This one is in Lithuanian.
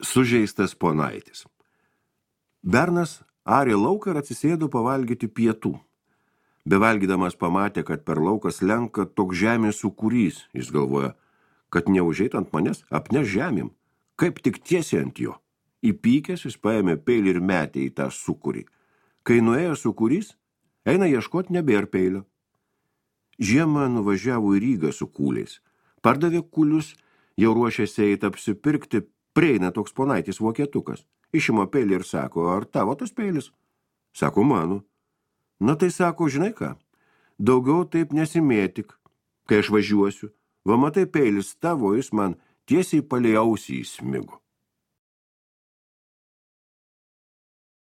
Sužeistas ponaitis. Bernas arė lauką ir atsisėdo pavalgyti pietų. Bevalgydamas pamatė, kad per lauką slenka toks žemės sūkurys. Jis galvoja, kad neužeit ant manęs, apneš žemėm, kaip tik tiesiai ant jo. Įpykęs jis paėmė peilį ir metė į tą sūkurį. Kai nuėjo sūkurys, eina ieškoti nebėr peilio. Žiemą nuvažiavo į Rygą su kūliais. Pardavė kūlius, jau ruošėsi eiti apsipirkti, prieina toks ponaitis vokietukas. Išima peilį ir sako, ar tavo tas peilis? Sako, mano. Na tai sako, žinai ką, daugiau taip nesimėtik, kai aš važiuosiu. Va matai peilis tavo, jis man tiesiai palei ausį įsmigo.